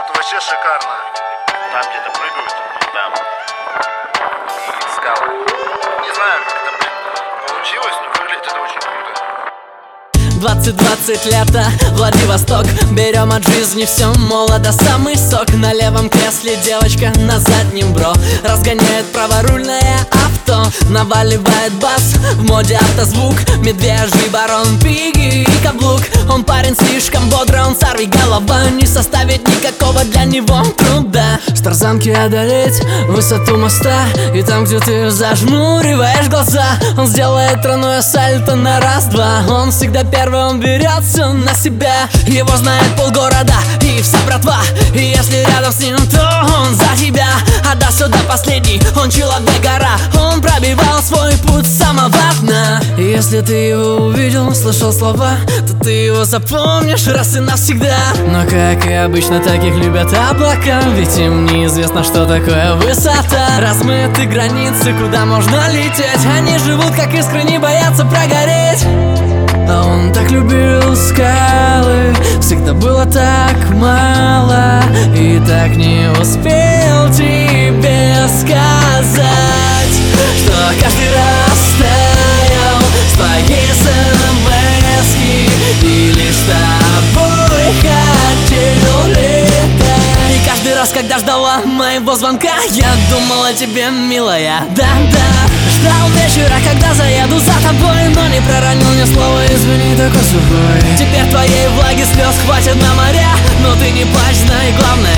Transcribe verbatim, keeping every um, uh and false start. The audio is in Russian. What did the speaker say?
тут вообще шикарно. Там где-то прыгают, там. И скалы. Не знаю, как это, блин, получилось, но выглядит это очень круто. Двадцать двадцать лето, Владивосток. Берем от жизни все, молодо, самый сок. На левом кресле девочка, на заднем бро. Разгоняет праворульное авто, наваливает бас, в моде автозвук. Медвежий барон, пиги и каблук. Он парень слишком бодрый, он сорви голова. Не составит никакого для него труда с тарзанки одолеть высоту моста. И там, где ты зажмуриваешь глаза, он сделает тройное сальто на раз-два. Он всегда первый, он берется на себя. Его знает полгорода и вся братва. И если рядом с ним, то он за тебя. А до сюда последний, он человек-гора. Он пробивал свой путь с самого окна. И если ты его увидел, слышал слова, то ты его запомнишь раз и навсегда. Но как и обычно, таких любят облака, ведь им неизвестно, что такое высота. Размыты границы, куда можно лететь. Они живут как искры, не боятся прогореть. А он так любил скалы, всегда было так мало, и так не успел тебе сказать, что каждый раз стоял с твоей смс-ки и лишь с тобой хотел летать. И каждый раз, когда ждала моего звонка, я думал о тебе, милая, да-да. Ждал вечера, когда заеду за тобой, но не проронил ни слова, извини, такой сухой. Теперь твоей влаги слез хватит на моря, но ты не плачь, знай главное,